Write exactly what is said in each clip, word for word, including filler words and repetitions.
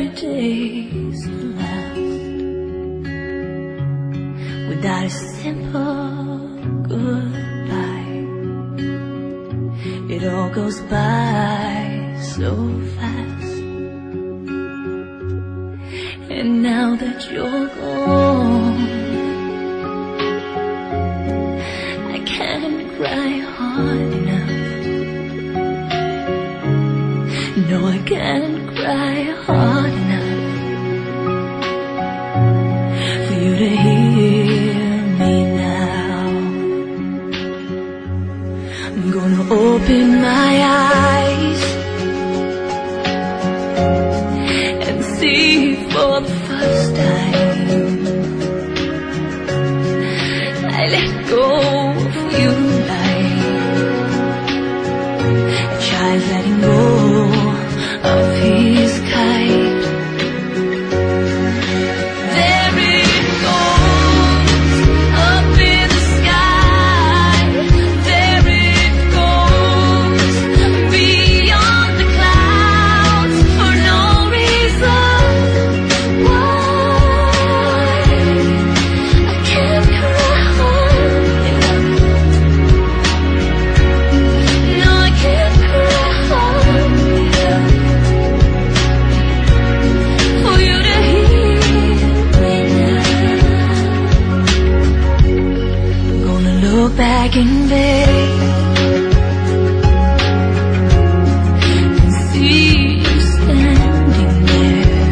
every day's the last without a simple goodbye. It all goes by so fast, and now that you're gone, I can't cry hard enough. No, I can't cry hard enough for you to hear me now. I'm gonna open my eyes and see for the first time. I let go of you like a child letting go of his kite. There it goes, up in the sky. There it goes, beyond the clouds, for no reason. Why? I can't cry hard enough. No, I can't cry hard enough for you to hear me now. I'm gonna look back in vain and see you standing there.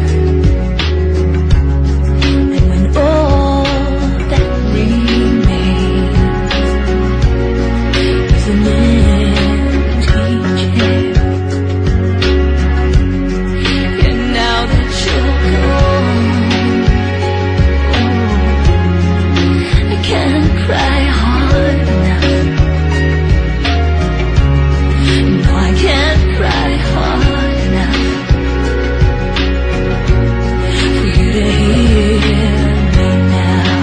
And when all that remains is an empty chair, and now that you're gone, I can't cry hard enough. No, I can't cry hard enough for you to hear me now.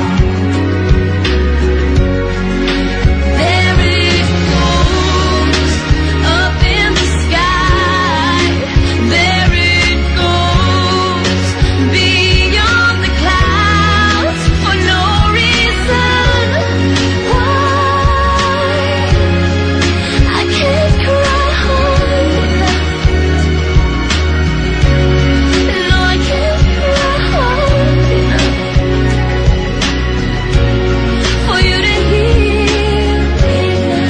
There it goes, up in the sky. There it goes, beyond the clouds, for no reason. Why? I can't cry hard enough. No, I can't cry hard enough for you to hear me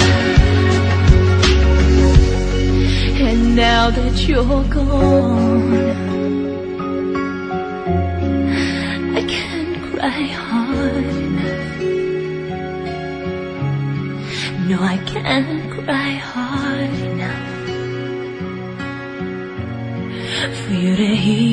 now. And now that you're gone, I can't cry hard enough. No, I can't cry hard enough for you to hear